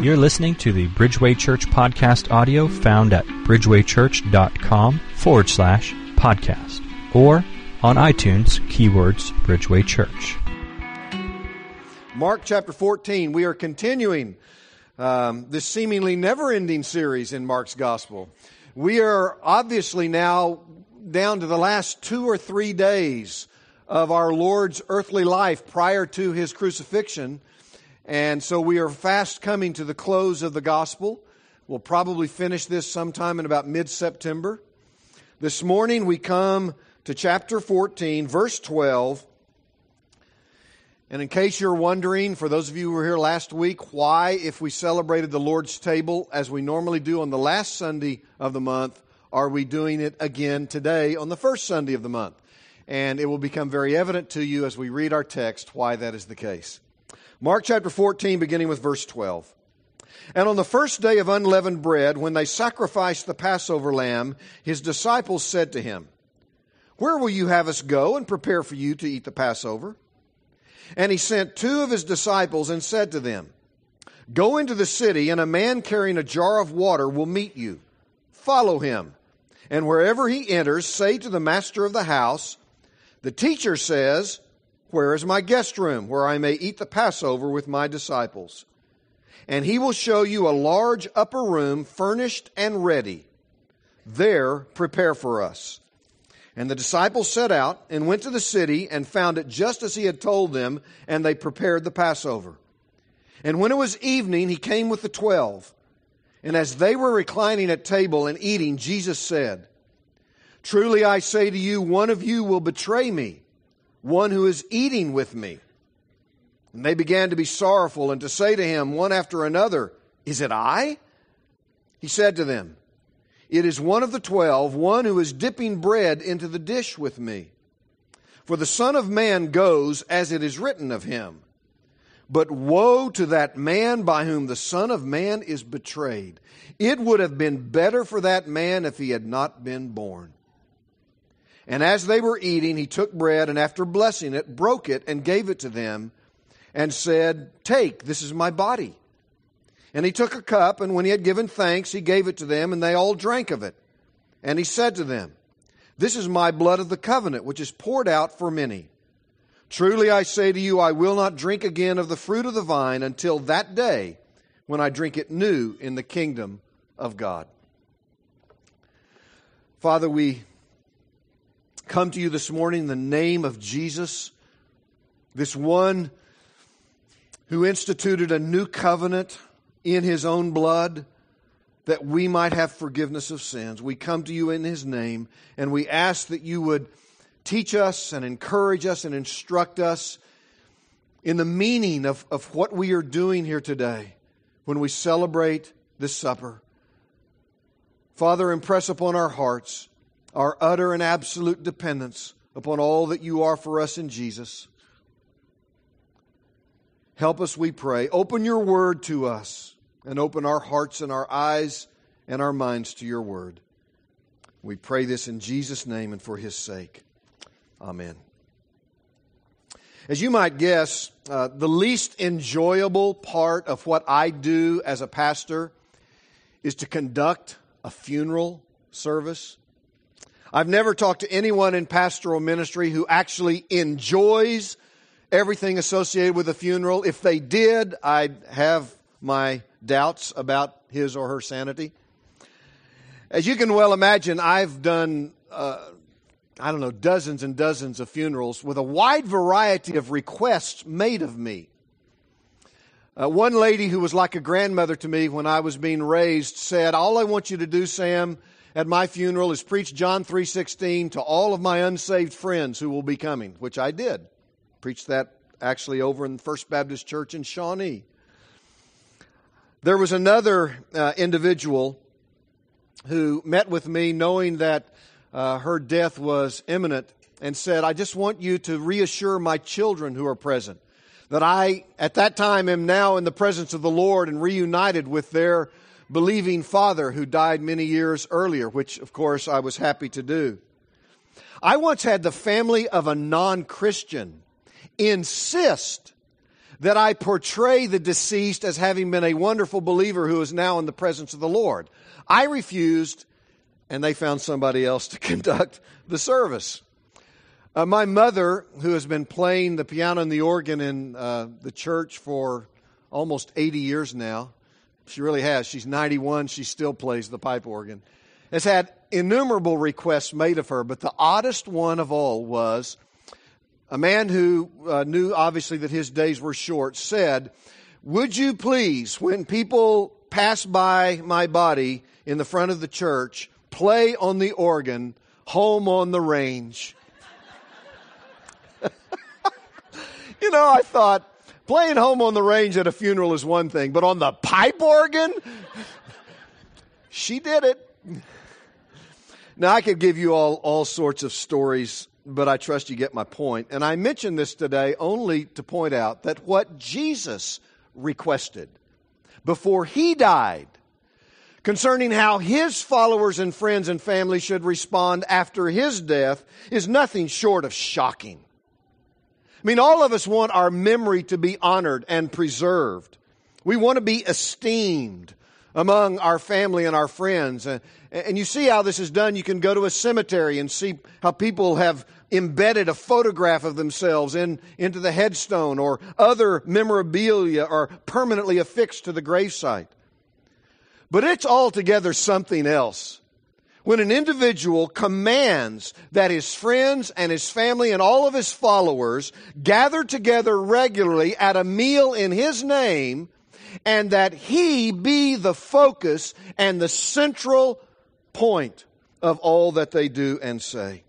You're listening to the Bridgeway Church podcast audio found at bridgewaychurch.com/podcast or on iTunes, keywords Bridgeway Church. Mark chapter 14. We are continuing this seemingly never-ending series in Mark's Gospel. We are obviously now down to the last 2 or 3 days of our Lord's earthly life prior to His crucifixion. And so we are fast coming to the close of the Gospel. We'll probably finish this sometime in about mid-September. This morning we come to chapter 14, verse 12. And in case you're wondering, for those of you who were here last week, why, if we celebrated the Lord's table as we normally do on the last Sunday of the month, are we doing it again today on the first Sunday of the month? And it will become very evident to you as we read our text why that is the case. Mark chapter 14, beginning with verse 12. And on the first day of unleavened bread, when they sacrificed the Passover lamb, His disciples said to Him, "Where will you have us go and prepare for you to eat the Passover?" And He sent 2 of His disciples and said to them, "Go into the city, and a man carrying a jar of water will meet you. Follow him. And wherever he enters, say to the master of the house, 'The teacher says, where is my guest room, where I may eat the Passover with my disciples?' And he will show you a large upper room, furnished and ready. There prepare for us." And the disciples set out and went to the city and found it just as He had told them, and they prepared the Passover. And when it was evening, He came with the 12. And as they were reclining at table and eating, Jesus said, "Truly I say to you, one of you will betray me, one who is eating with me." And they began to be sorrowful and to say to Him one after another, "Is it I?" He said to them, "It is one of the 12, one who is dipping bread into the dish with me. For the Son of Man goes as it is written of Him. But woe to that man by whom the Son of Man is betrayed. It would have been better for that man if he had not been born." And as they were eating, He took bread, and after blessing it, broke it and gave it to them, and said, "Take, this is my body." And He took a cup, and when He had given thanks, He gave it to them, and they all drank of it. And He said to them, "This is my blood of the covenant, which is poured out for many. Truly I say to you, I will not drink again of the fruit of the vine until that day when I drink it new in the kingdom of God." Father, we come to You this morning in the name of Jesus, this one who instituted a new covenant in His own blood that we might have forgiveness of sins. We come to You in His name, and we ask that You would teach us and encourage us and instruct us in the meaning of what we are doing here today when we celebrate this supper. Father, impress upon our hearts our utter and absolute dependence upon all that You are for us in Jesus. Help us, we pray. Open Your word to us and open our hearts and our eyes and our minds to Your word. We pray this in Jesus' name and for His sake. Amen. As you might guess, the least enjoyable part of what I do as a pastor is to conduct a funeral service. I've never talked to anyone in pastoral ministry who actually enjoys everything associated with a funeral. If they did, I'd have my doubts about his or her sanity. As you can well imagine, I've done, dozens and dozens of funerals with a wide variety of requests made of me. One lady who was like a grandmother to me when I was being raised said, "All I want you to do, Sam, at my funeral is preach John 3:16 to all of my unsaved friends who will be coming," which I did. Preached that actually over in First Baptist Church in Shawnee. There was another individual who met with me knowing that her death was imminent and said, "I just want you to reassure my children who are present that I, at that time, am now in the presence of the Lord and reunited with their believing father who died many years earlier," which, of course, I was happy to do. I once had the family of a non-Christian insist that I portray the deceased as having been a wonderful believer who is now in the presence of the Lord. I refused, and they found somebody else to conduct the service. My mother, who has been playing the piano and the organ in the church for almost 80 years now, she really has. She's 91. She still plays the pipe organ. Has had innumerable requests made of her, but the oddest one of all was a man who knew obviously that his days were short said, "Would you please, when people pass by my body in the front of the church, play on the organ, Home on the Range?" You know, I thought, playing Home on the Range at a funeral is one thing, but on the pipe organ? She did it. Now, I could give you all sorts of stories, but I trust you get my point. And I mention this today only to point out that what Jesus requested before he died concerning how his followers and friends and family should respond after his death is nothing short of shocking. I mean, all of us want our memory to be honored and preserved. We want to be esteemed among our family and our friends. And you see how this is done. You can go to a cemetery and see how people have embedded a photograph of themselves into the headstone or other memorabilia or permanently affixed to the gravesite. But it's altogether something else when an individual commands that his friends and his family and all of his followers gather together regularly at a meal in his name, and that he be the focus and the central point of all that they do and say.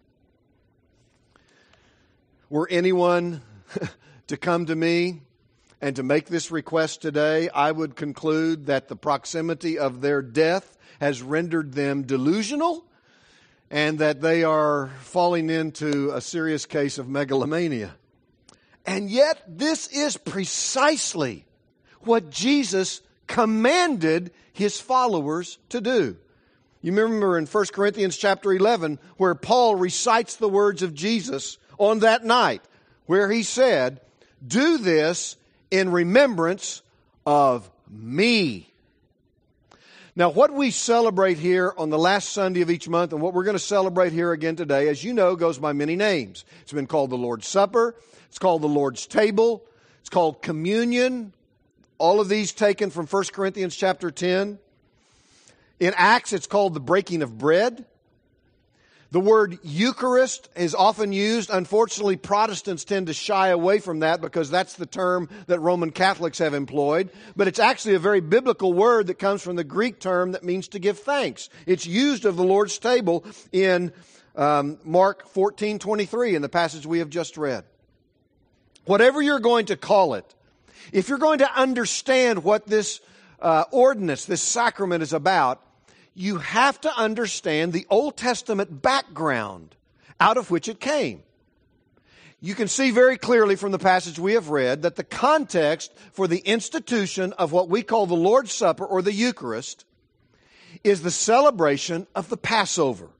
Were anyone to come to me and to make this request today, I would conclude that the proximity of their death has rendered them delusional and that they are falling into a serious case of megalomania. And yet, this is precisely what Jesus commanded his followers to do. You remember in 1 Corinthians chapter 11 where Paul recites the words of Jesus on that night, where he said, "Do this in remembrance of me." Now, what we celebrate here on the last Sunday of each month and what we're going to celebrate here again today, as you know, goes by many names. It's been called the Lord's Supper. It's called the Lord's Table. It's called communion. All of these taken from 1 Corinthians chapter 10. In Acts, it's called the breaking of bread. The word Eucharist is often used. Unfortunately, Protestants tend to shy away from that because that's the term that Roman Catholics have employed. But it's actually a very biblical word that comes from the Greek term that means to give thanks. It's used of the Lord's table in Mark 14:23 in the passage we have just read. Whatever you're going to call it, if you're going to understand what this ordinance, this sacrament is about, you have to understand the Old Testament background out of which it came. You can see very clearly from the passage we have read that the context for the institution of what we call the Lord's Supper or the Eucharist is the celebration of the Passover.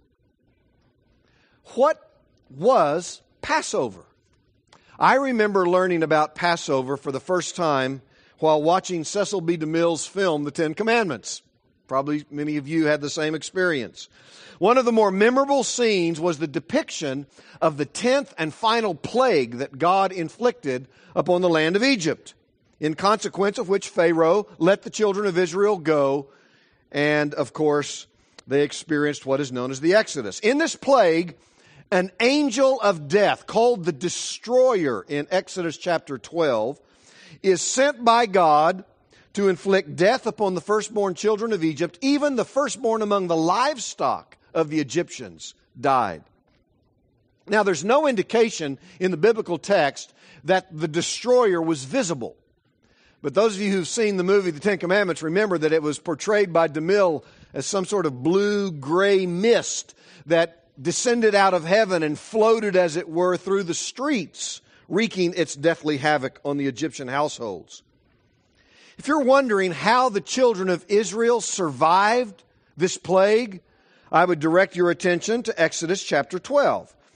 What was Passover? I remember learning about Passover for the first time while watching Cecil B. DeMille's film, The Ten Commandments. Probably many of you had the same experience. One of the more memorable scenes was the depiction of the 10th and final plague that God inflicted upon the land of Egypt, in consequence of which Pharaoh let the children of Israel go, and of course, they experienced what is known as the Exodus. In this plague, an angel of death, called the Destroyer in Exodus chapter 12, is sent by God to inflict death upon the firstborn children of Egypt. Even the firstborn among the livestock of the Egyptians died. Now, there's no indication in the biblical text that the destroyer was visible. But those of you who've seen the movie The Ten Commandments remember that it was portrayed by DeMille as some sort of blue-gray mist that descended out of heaven and floated, as it were, through the streets, wreaking its deathly havoc on the Egyptian households. If you're wondering how the children of Israel survived this plague, I would direct your attention to Exodus chapter 12.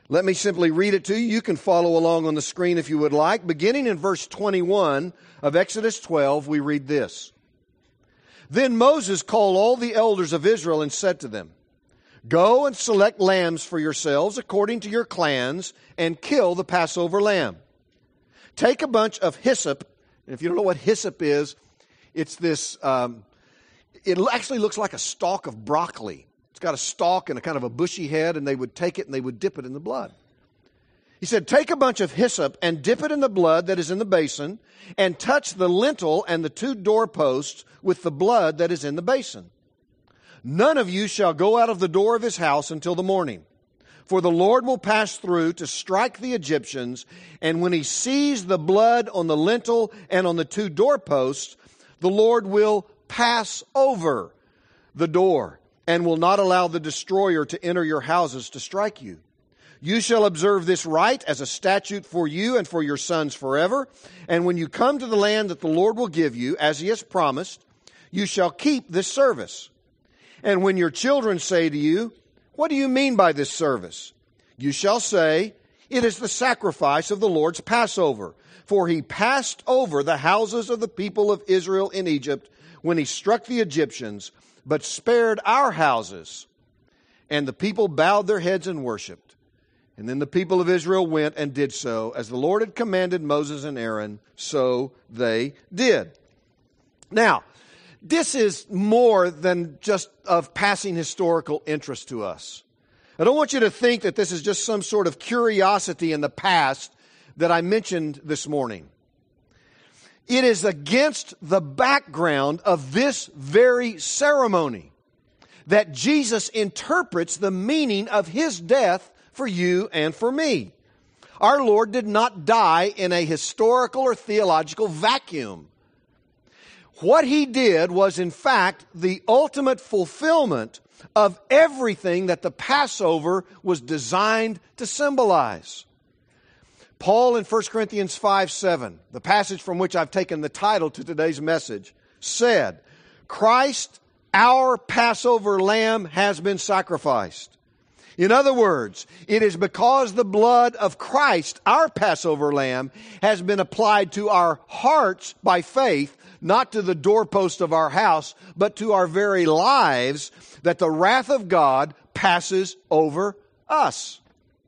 Let me simply read it to you. You can follow along on the screen if you would like. Beginning in verse 21 of Exodus 12, we read this. Then Moses called all the elders of Israel and said to them, "Go and select lambs for yourselves according to your clans and kill the Passover lamb. Take a bunch of hyssop." And if you don't know what hyssop is, it's this, it actually looks like a stalk of broccoli. It's got a stalk and a kind of a bushy head, and they would take it and they would dip it in the blood. He said, "Take a bunch of hyssop and dip it in the blood that is in the basin, and touch the lintel and the 2 doorposts with the blood that is in the basin. None of you shall go out of the door of his house until the morning. For the Lord will pass through to strike the Egyptians, and when he sees the blood on the lintel and on the 2 doorposts, the Lord will pass over the door and will not allow the destroyer to enter your houses to strike you. You shall observe this rite as a statute for you and for your sons forever. And when you come to the land that the Lord will give you, as he has promised, you shall keep this service. And when your children say to you, 'What do you mean by this service?' you shall say, 'It is the sacrifice of the Lord's Passover. For he passed over the houses of the people of Israel in Egypt when he struck the Egyptians, but spared our houses.' And the people bowed their heads and worshipped. And then the people of Israel went and did so. As the Lord had commanded Moses and Aaron, so they did." Now, this is more than just of passing historical interest to us. I don't want you to think that this is just some sort of curiosity in the past that I mentioned this morning. It is against the background of this very ceremony that Jesus interprets the meaning of his death for you and for me. Our Lord did not die in a historical or theological vacuum. What he did was, in fact, the ultimate fulfillment of everything that the Passover was designed to symbolize. Paul in 1 Corinthians 5:7, the passage from which I've taken the title to today's message, said, "Christ, our Passover lamb, has been sacrificed." In other words, it is because the blood of Christ, our Passover lamb, has been applied to our hearts by faith, not to the doorpost of our house, but to our very lives, that the wrath of God passes over us.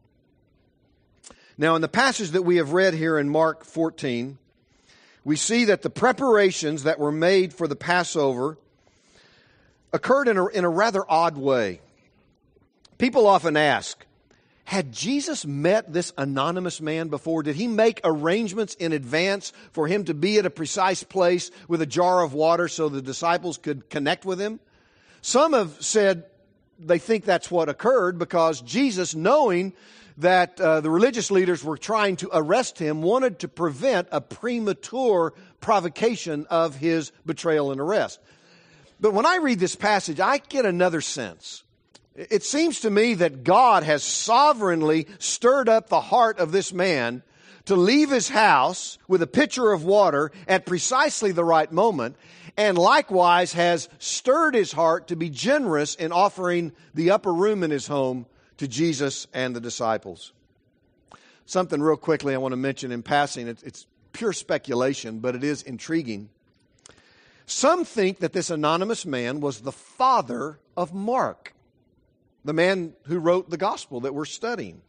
Now, in the passage that we have read here in Mark 14, we see that the preparations that were made for the Passover occurred in a rather odd way. People often ask, had Jesus met this anonymous man before? Did he make arrangements in advance for him to be at a precise place with a jar of water so the disciples could connect with him? Some have said they think that's what occurred because Jesus, knowing that the religious leaders were trying to arrest him, wanted to prevent a premature provocation of his betrayal and arrest. But when I read this passage, I get another sense. It seems to me that God has sovereignly stirred up the heart of this man to leave his house with a pitcher of water at precisely the right moment, and likewise has stirred his heart to be generous in offering the upper room in his home to Jesus and the disciples. Something real quickly I want to mention in passing. It's pure speculation, but it is intriguing. Some think that this anonymous man was the father of Mark, the man who wrote the gospel that we're studying.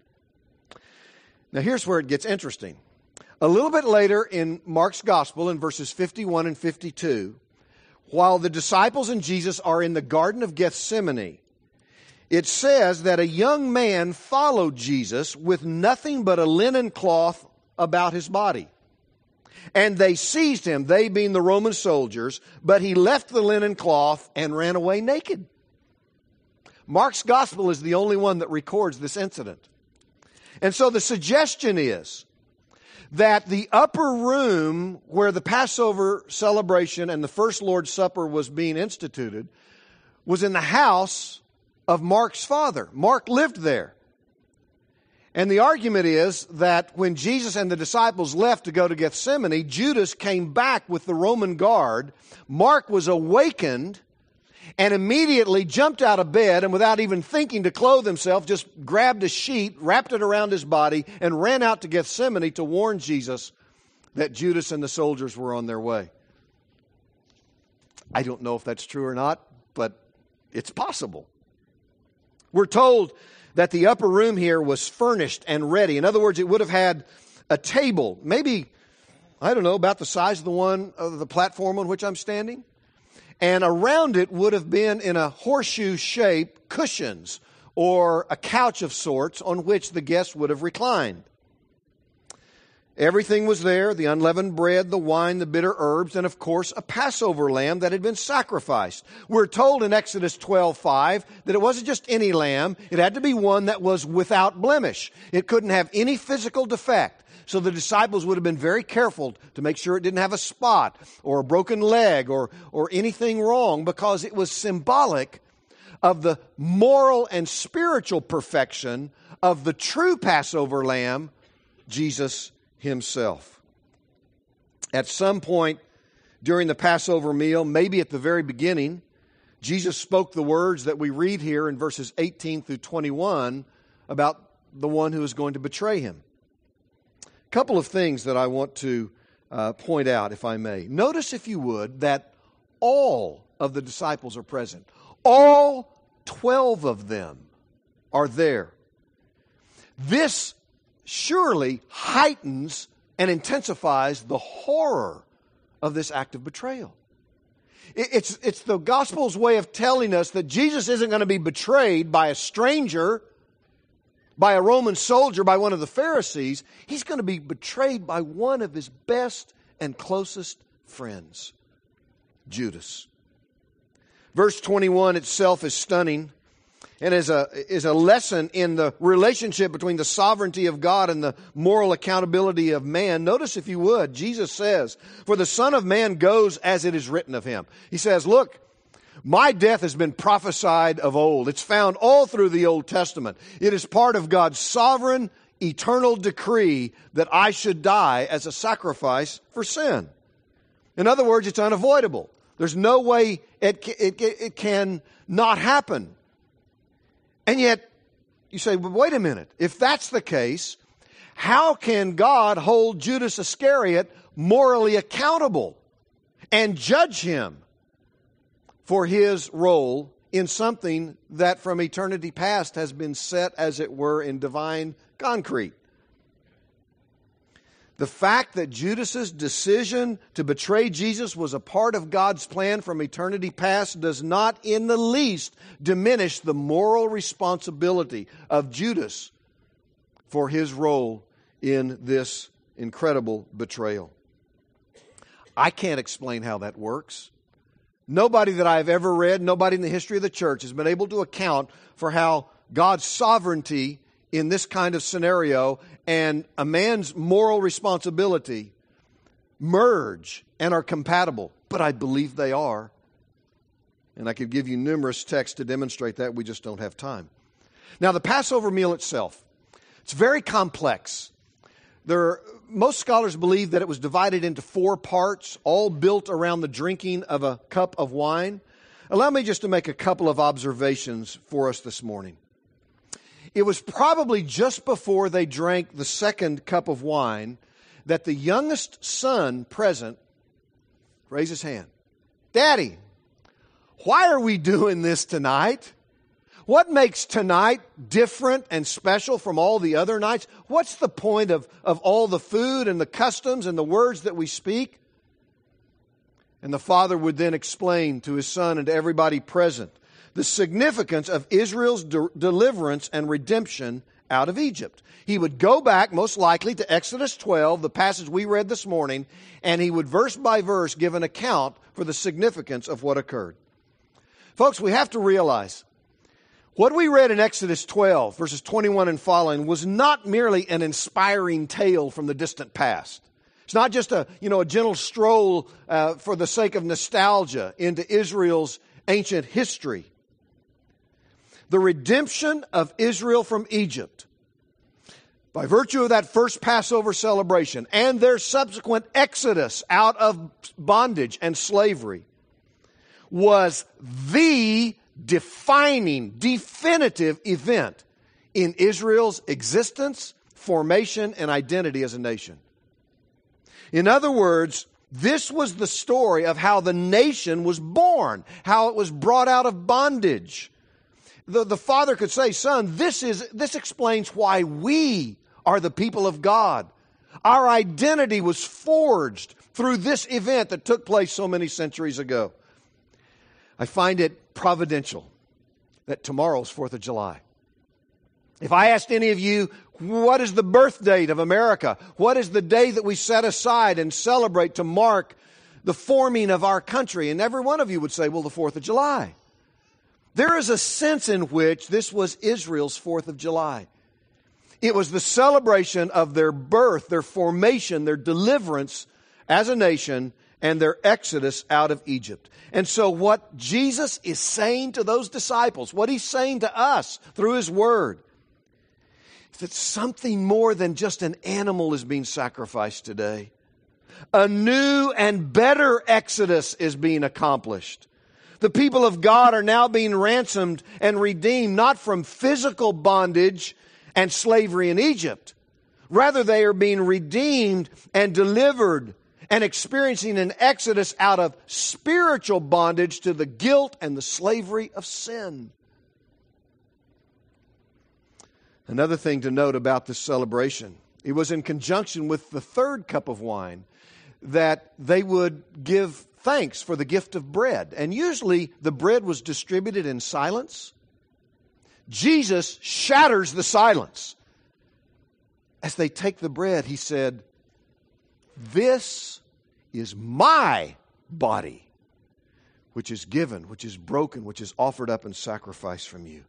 Now here's where it gets interesting. A little bit later in Mark's gospel, in verses 51 and 52, while the disciples and Jesus are in the Garden of Gethsemane, it says that a young man followed Jesus with nothing but a linen cloth about his body. And they seized him, they being the Roman soldiers, but he left the linen cloth and ran away naked. Mark's gospel is the only one that records this incident. And so the suggestion is that the upper room where the Passover celebration and the first Lord's Supper was being instituted was in the house of Mark's father. Mark lived there. And the argument is that when Jesus and the disciples left to go to Gethsemane, Judas came back with the Roman guard. Mark was awakened, and immediately jumped out of bed and without even thinking to clothe himself, just grabbed a sheet, wrapped it around his body, and ran out to Gethsemane to warn Jesus that Judas and the soldiers were on their way. I don't know if that's true or not, but it's possible. We're told that the upper room here was furnished and ready. In other words, it would have had a table, maybe, I don't know, about the size of the one of the platform on which I'm standing. And around it would have been, in a horseshoe shape, cushions or a couch of sorts on which the guests would have reclined. Everything was there, the unleavened bread, the wine, the bitter herbs, and of course a Passover lamb that had been sacrificed. We're told in Exodus 12:5 that it wasn't just any lamb, it had to be one that was without blemish. It couldn't have any physical defect. So the disciples would have been very careful to make sure it didn't have a spot or a broken leg or anything wrong, because it was symbolic of the moral and spiritual perfection of the true Passover lamb, Jesus himself. At some point during the Passover meal, maybe at the very beginning, Jesus spoke the words that we read here in verses 18 through 21 about the one who is going to betray him. A couple of things that I want to point out, if I may. Notice, if you would, that all of the disciples are present. All 12 of them are there. This surely heightens and intensifies the horror of this act of betrayal. It's the gospel's way of telling us that Jesus isn't going to be betrayed by a stranger, by a Roman soldier, by one of the Pharisees. He's going to be betrayed by one of his best and closest friends, Judas. Verse 21 itself is stunning and is a lesson in the relationship between the sovereignty of God and the moral accountability of man. Notice, if you would, Jesus says, "For the Son of Man goes as it is written of him." He says, look, my death has been prophesied of old. It's found all through the Old Testament. It is part of God's sovereign, eternal decree that I should die as a sacrifice for sin. In other words, it's unavoidable. There's no way it can not happen. And yet, you say, but wait a minute. If that's the case, how can God hold Judas Iscariot morally accountable and judge him for his role in something that from eternity past has been set, as it were, in divine concrete? The fact that Judas's decision to betray Jesus was a part of God's plan from eternity past does not in the least diminish the moral responsibility of Judas for his role in this incredible betrayal. I can't explain how that works. Nobody that I've ever read, nobody in the history of the church has been able to account for how God's sovereignty in this kind of scenario and a man's moral responsibility merge and are compatible. But I believe they are. And I could give you numerous texts to demonstrate that. We just don't have time. Now, the Passover meal itself, it's very complex. Most scholars believe that it was divided into 4 parts, all built around the drinking of a cup of wine. Allow me just to make a couple of observations for us this morning. It was probably just before they drank the second cup of wine that the youngest son present raised his hand. "Daddy, why are we doing this tonight? What makes tonight different and special from all the other nights? What's the point of all the food and the customs and the words that we speak?" And the father would then explain to his son and to everybody present the significance of Israel's deliverance and redemption out of Egypt. He would go back, most likely, to Exodus 12, the passage we read this morning, and he would verse by verse give an account for the significance of what occurred. Folks, we have to realize what we read in Exodus 12, verses 21 and following, was not merely an inspiring tale from the distant past. It's not just a gentle stroll for the sake of nostalgia into Israel's ancient history. The redemption of Israel from Egypt, by virtue of that first Passover celebration and their subsequent exodus out of bondage and slavery, was the defining, definitive event in Israel's existence, formation, and identity as a nation. In other words, this was the story of how the nation was born, how it was brought out of bondage. The father could say, son, this explains why we are the people of God. Our identity was forged through this event that took place so many centuries ago. I find it providential that tomorrow's 4th of July. If I asked any of you, what is the birth date of America? What is the day that we set aside and celebrate to mark the forming of our country? And every one of you would say, well, the 4th of July. There is a sense in which this was Israel's 4th of July. It was the celebration of their birth, their formation, their deliverance as a nation, and their exodus out of Egypt. And so what Jesus is saying to those disciples, what He's saying to us through His Word, is that something more than just an animal is being sacrificed today. A new and better exodus is being accomplished. The people of God are now being ransomed and redeemed, not from physical bondage and slavery in Egypt. Rather, they are being redeemed and delivered and experiencing an exodus out of spiritual bondage to the guilt and the slavery of sin. Another thing to note about this celebration, it was in conjunction with the third cup of wine that they would give thanks for the gift of bread. And usually the bread was distributed in silence. Jesus shatters the silence. As they take the bread, He said, "This is my body, which is given, which is broken, which is offered up in sacrifice from you."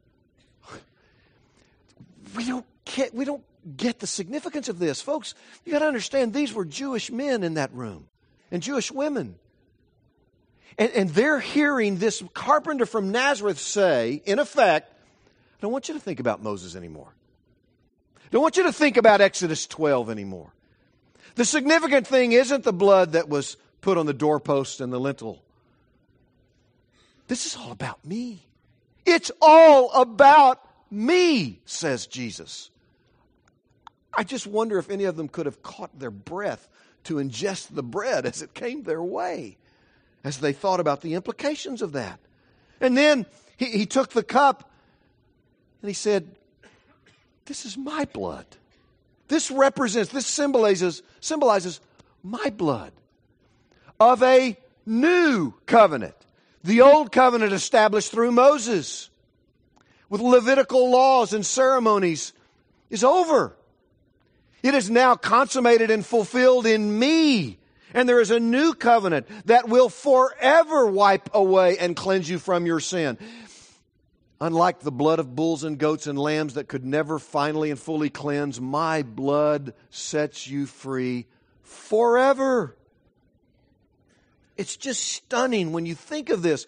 We don't get the significance of this. Folks, you got to understand, these were Jewish men in that room and Jewish women. And they're hearing this carpenter from Nazareth say, in effect, I don't want you to think about Moses anymore. I don't want you to think about Exodus 12 anymore. The significant thing isn't the blood that was put on the doorpost and the lintel. This is all about me. It's all about me, says Jesus. I just wonder if any of them could have caught their breath to ingest the bread as it came their way, as they thought about the implications of that. And then he took the cup and He said, "This is my blood. This symbolizes my blood of a new covenant. The old covenant established through Moses with Levitical laws and ceremonies is over. It is now consummated and fulfilled in me. And there is a new covenant that will forever wipe away and cleanse you from your sin. Unlike the blood of bulls and goats and lambs that could never finally and fully cleanse, my blood sets you free forever." It's just stunning when you think of this.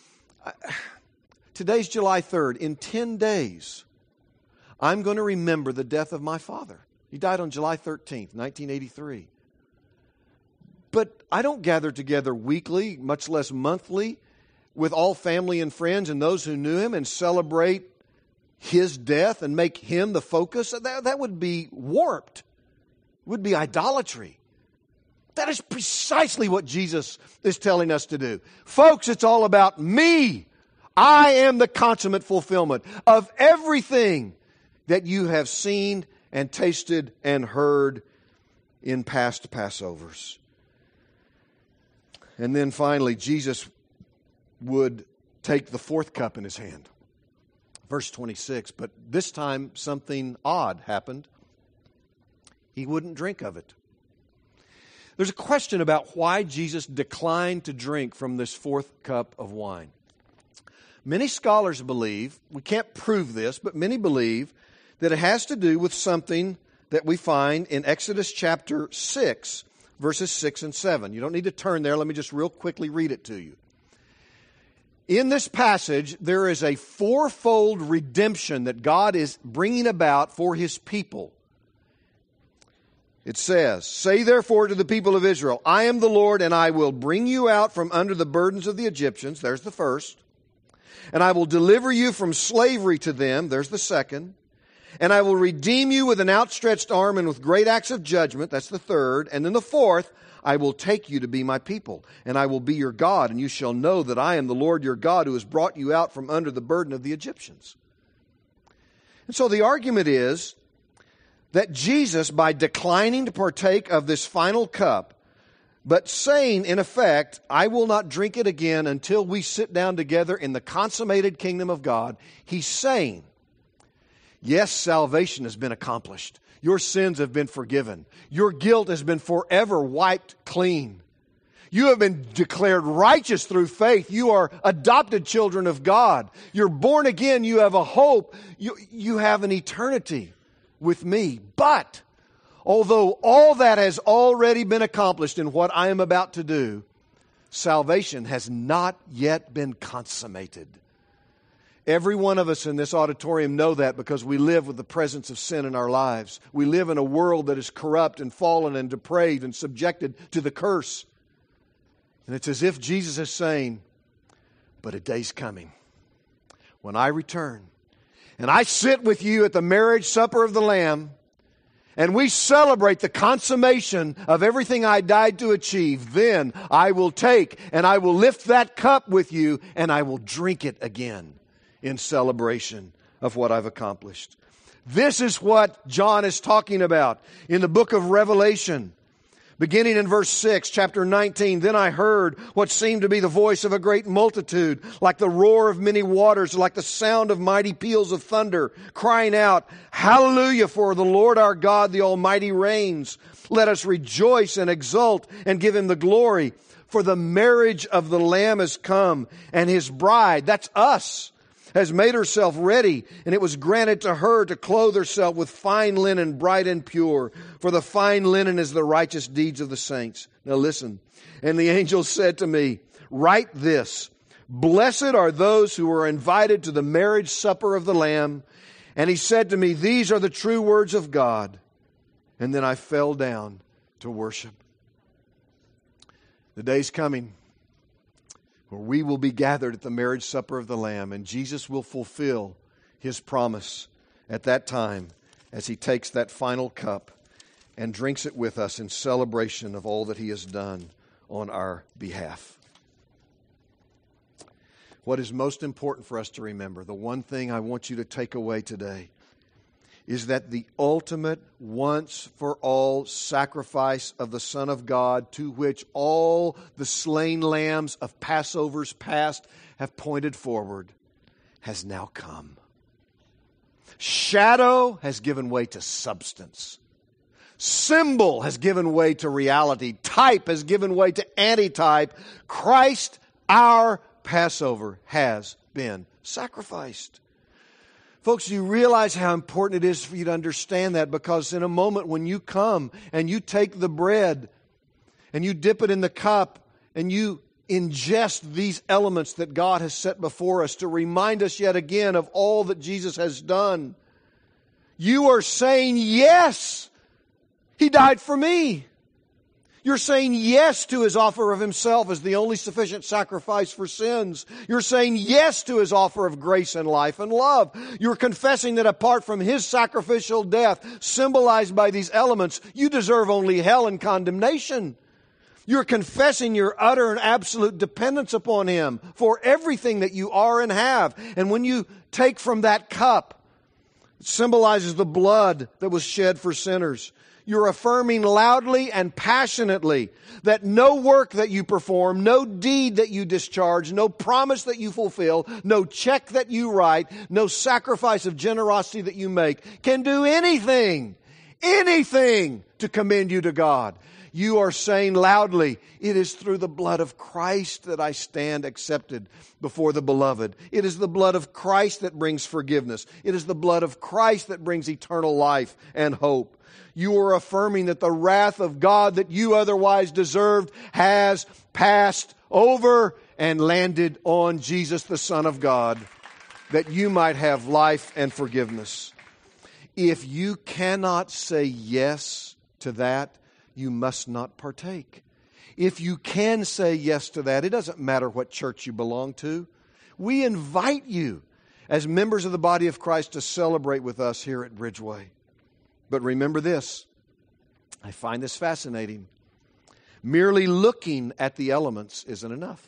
Today's July 3rd. In 10 days, I'm going to remember the death of my father. He died on July 13th, 1983. But I don't gather together weekly, much less monthly, with all family and friends and those who knew him and celebrate his death and make him the focus. That would be warped. It would be idolatry. That is precisely what Jesus is telling us to do. Folks, it's all about me. I am the consummate fulfillment of everything that you have seen and tasted and heard in past Passovers. And then finally, Jesus would take the fourth cup in His hand. Verse 26, but this time something odd happened. He wouldn't drink of it. There's a question about why Jesus declined to drink from this fourth cup of wine. Many scholars believe, we can't prove this, but many believe that it has to do with something that we find in Exodus chapter 6, verses 6 and 7. You don't need to turn there. Let me just real quickly read it to you. In this passage, there is a fourfold redemption that God is bringing about for His people. It says, "Say therefore to the people of Israel, I am the Lord, and I will bring you out from under the burdens of the Egyptians." There's the first. "And I will deliver you from slavery to them." There's the second. "And I will redeem you with an outstretched arm and with great acts of judgment." That's the third. And then the fourth, "I will take you to be my people, and I will be your God, and you shall know that I am the Lord your God who has brought you out from under the burden of the Egyptians." And so the argument is that Jesus, by declining to partake of this final cup, but saying, in effect, "I will not drink it again until we sit down together in the consummated kingdom of God," he's saying, yes, salvation has been accomplished. Your sins have been forgiven. Your guilt has been forever wiped clean. You have been declared righteous through faith. You are adopted children of God. You're born again. You have a hope. You have an eternity with me. But although all that has already been accomplished in what I am about to do, salvation has not yet been consummated. Every one of us in this auditorium know that because we live with the presence of sin in our lives. We live in a world that is corrupt and fallen and depraved and subjected to the curse. And it's as if Jesus is saying, but a day's coming when I return and I sit with you at the marriage supper of the Lamb, and we celebrate the consummation of everything I died to achieve. Then I will take and I will lift that cup with you, and I will drink it again in celebration of what I've accomplished. This is what John is talking about in the book of Revelation. Beginning in verse 6, chapter 19, "Then I heard what seemed to be the voice of a great multitude, like the roar of many waters, like the sound of mighty peals of thunder, crying out, 'Hallelujah, for the Lord our God, the Almighty reigns. Let us rejoice and exult and give Him the glory. For the marriage of the Lamb has come, and His bride,'" that's us, "has made herself ready, and it was granted to her to clothe herself with fine linen, bright and pure. For the fine linen is the righteous deeds of the saints." Now listen. "And the angel said to me, 'Write this, blessed are those who are invited to the marriage supper of the Lamb.' And he said to me, 'These are the true words of God.' And then I fell down to worship." The day's coming where we will be gathered at the marriage supper of the Lamb, and Jesus will fulfill His promise at that time as He takes that final cup and drinks it with us in celebration of all that He has done on our behalf. What is most important for us to remember, the one thing I want you to take away today, is that the ultimate once-for-all sacrifice of the Son of God, to which all the slain lambs of Passovers past have pointed forward, has now come. Shadow has given way to substance. Symbol has given way to reality. Type has given way to antitype. Christ, our Passover, has been sacrificed. Folks, you realize how important it is for you to understand that, because in a moment when you come and you take the bread and you dip it in the cup and you ingest these elements that God has set before us to remind us yet again of all that Jesus has done, you are saying, yes, He died for me. You're saying yes to His offer of Himself as the only sufficient sacrifice for sins. You're saying yes to His offer of grace and life and love. You're confessing that apart from His sacrificial death, symbolized by these elements, you deserve only hell and condemnation. You're confessing your utter and absolute dependence upon Him for everything that you are and have. And when you take from that cup, it symbolizes the blood that was shed for sinners. You're affirming loudly and passionately that no work that you perform, no deed that you discharge, no promise that you fulfill, no check that you write, no sacrifice of generosity that you make can do anything to commend you to God. You are saying loudly, it is through the blood of Christ that I stand accepted before the Beloved. It is the blood of Christ that brings forgiveness. It is the blood of Christ that brings eternal life and hope. You are affirming that the wrath of God that you otherwise deserved has passed over and landed on Jesus, the Son of God, that you might have life and forgiveness. If you cannot say yes to that, you must not partake. If you can say yes to that, it doesn't matter what church you belong to. We invite you as members of the body of Christ to celebrate with us here at Bridgeway. But remember this, I find this fascinating. Merely looking at the elements isn't enough.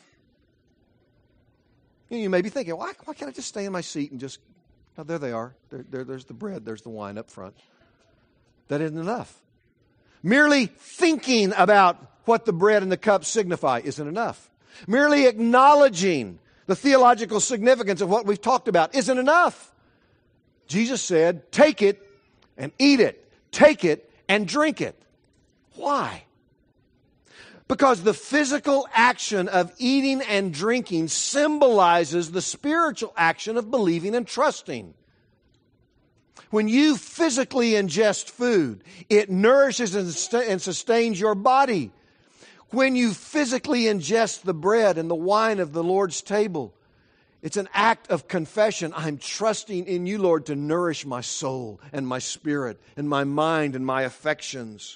You may be thinking, why can't I just stay in my seat and just, oh, there they are. There's the bread, there's the wine up front. That isn't enough. Merely thinking about what the bread and the cup signify isn't enough. Merely acknowledging the theological significance of what we've talked about isn't enough. Jesus said, take it and eat it. Take it and drink it. Why? Because the physical action of eating and drinking symbolizes the spiritual action of believing and trusting. When you physically ingest food, it nourishes and sustains your body. When you physically ingest the bread and the wine of the Lord's table, it's an act of confession. I'm trusting in you, Lord, to nourish my soul and my spirit and my mind and my affections.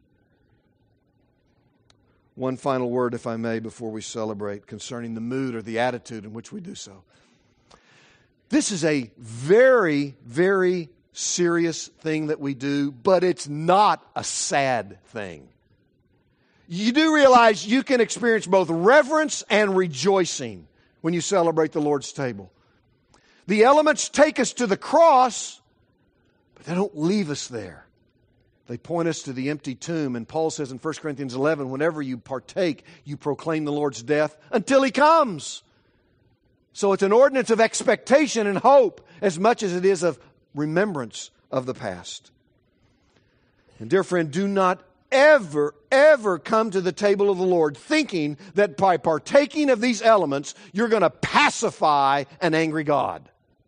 One final word, if I may, before we celebrate concerning the mood or the attitude in which we do so. This is a very, very serious thing that we do, but it's not a sad thing. You do realize you can experience both reverence and rejoicing when you celebrate the Lord's table. The elements take us to the cross, but they don't leave us there. They point us to the empty tomb. And Paul says in 1 Corinthians 11, whenever you partake, you proclaim the Lord's death until He comes. So it's an ordinance of expectation and hope as much as it is of remembrance of the past. And dear friend, do not ever, ever come to the table of the Lord thinking that by partaking of these elements, you're going to pacify an angry God.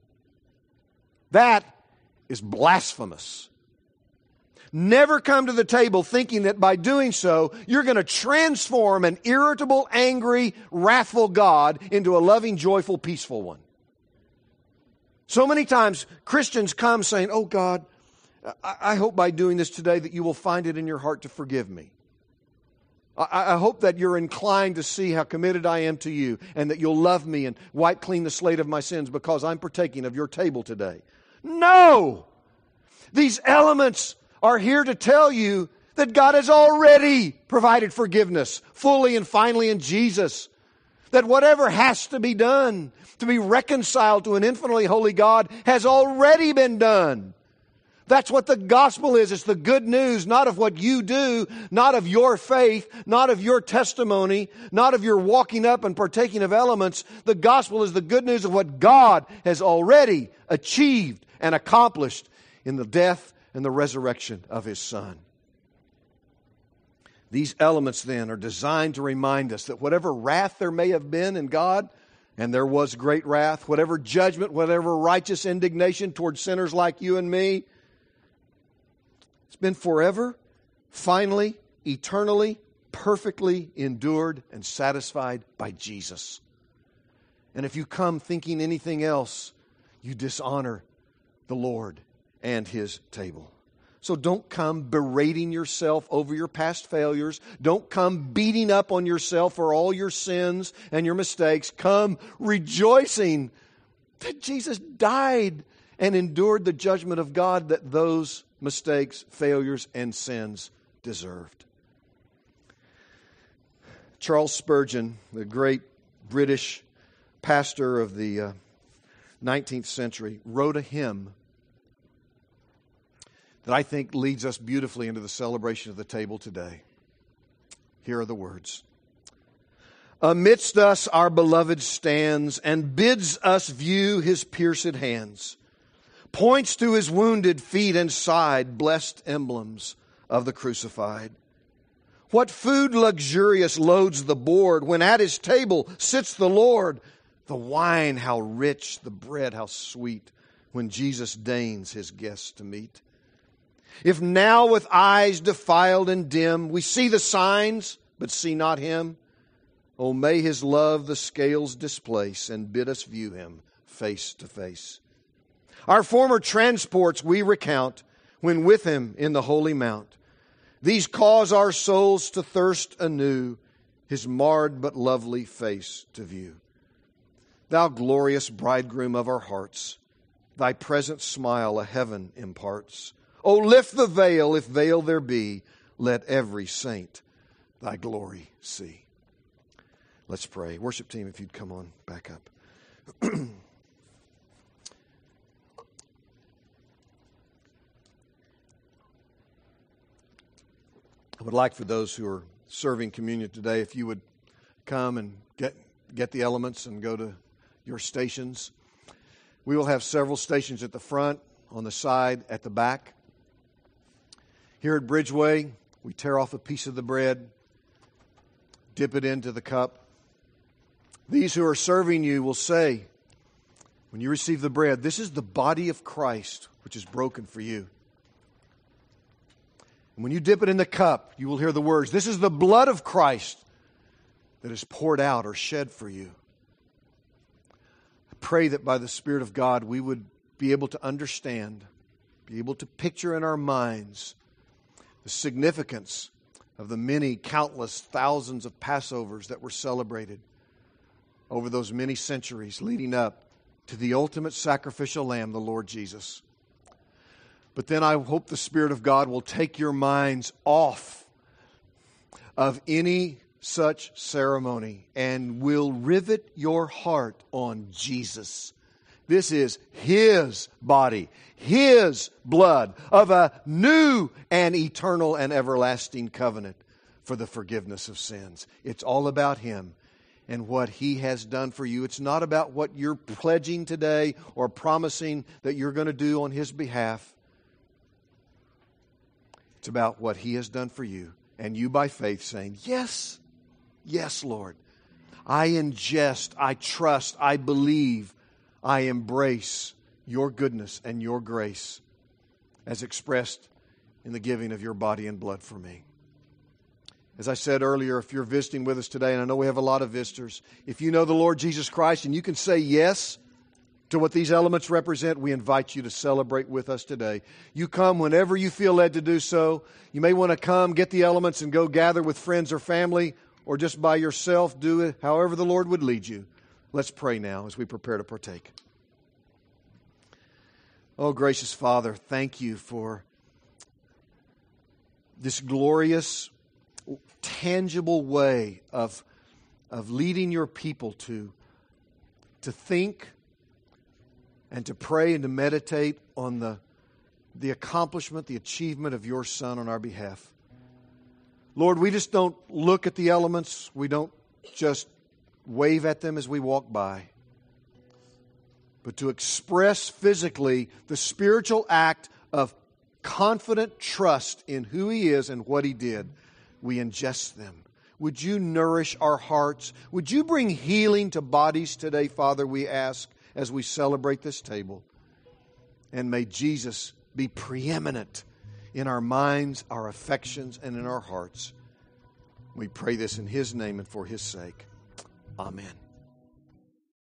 That is blasphemous. Never come to the table thinking that by doing so, you're going to transform an irritable, angry, wrathful God into a loving, joyful, peaceful one. So many times Christians come saying, oh God, I hope by doing this today that you will find it in your heart to forgive me. I hope that you're inclined to see how committed I am to you and that you'll love me and wipe clean the slate of my sins because I'm partaking of your table today. No! These elements are here to tell you that God has already provided forgiveness fully and finally in Jesus. That whatever has to be done to be reconciled to an infinitely holy God has already been done. That's what the gospel is. It's the good news, not of what you do, not of your faith, not of your testimony, not of your walking up and partaking of elements. The gospel is the good news of what God has already achieved and accomplished in the death and the resurrection of His Son. These elements then are designed to remind us that whatever wrath there may have been in God, and there was great wrath, whatever judgment, whatever righteous indignation towards sinners like you and me, it's been forever, finally, eternally, perfectly endured and satisfied by Jesus. And if you come thinking anything else, you dishonor the Lord and His table. So don't come berating yourself over your past failures. Don't come beating up on yourself for all your sins and your mistakes. Come rejoicing that Jesus died and endured the judgment of God that those mistakes, failures, and sins deserved. Charles Spurgeon, the great British pastor of the 19th century, wrote a hymn that I think leads us beautifully into the celebration of the table today. Here are the words. Amidst us our beloved stands and bids us view His pierced hands, points to His wounded feet and side, blessed emblems of the crucified. What food luxurious loads the board when at His table sits the Lord? The wine how rich, the bread how sweet, when Jesus deigns His guests to meet. If now with eyes defiled and dim we see the signs, but see not Him, oh, may His love the scales displace and bid us view Him face to face. Our former transports we recount when with Him in the holy mount. These cause our souls to thirst anew, His marred but lovely face to view. Thou glorious bridegroom of our hearts, Thy present smile a heaven imparts. O lift the veil, if veil there be, let every saint Thy glory see. Let's pray. Worship team, if you'd come on back up. I would like for those who are serving communion today, if you would come and get the elements and go to your stations. We will have several stations at the front, on the side, at the back. Here at Bridgeway, we tear off a piece of the bread, dip it into the cup. These who are serving you will say, when you receive the bread, this is the body of Christ, which is broken for you. And when you dip it in the cup, you will hear the words, this is the blood of Christ that is poured out or shed for you. I pray that by the Spirit of God we would be able to understand, be able to picture in our minds the significance of the many, countless thousands of Passovers that were celebrated over those many centuries leading up to the ultimate sacrificial lamb, the Lord Jesus. But then I hope the Spirit of God will take your minds off of any such ceremony and will rivet your heart on Jesus. This is His body, His blood of a new and eternal and everlasting covenant for the forgiveness of sins. It's all about Him and what He has done for you. It's not about what you're pledging today or promising that you're going to do on His behalf. It's about what He has done for you. And you by faith saying, yes, yes, Lord. I ingest, I trust, I believe, I embrace your goodness and your grace as expressed in the giving of your body and blood for me. As I said earlier, if you're visiting with us today, and I know we have a lot of visitors, if you know the Lord Jesus Christ and you can say yes to what these elements represent, we invite you to celebrate with us today. You come whenever you feel led to do so. You may want to come, get the elements, and go gather with friends or family, or just by yourself. Do it however the Lord would lead you. Let's pray now as we prepare to partake. Oh, gracious Father, thank you for this glorious, tangible way of leading your people to think and to pray and to meditate on the accomplishment, the achievement of your Son on our behalf. Lord, we just don't look at the elements. We don't just wave at them as we walk by. But to express physically the spiritual act of confident trust in who He is and what He did, we ingest them. Would you nourish our hearts? Would you bring healing to bodies today, Father, we ask, as we celebrate this table? And may Jesus be preeminent in our minds, our affections, and in our hearts. We pray this in His name and for His sake. Amen.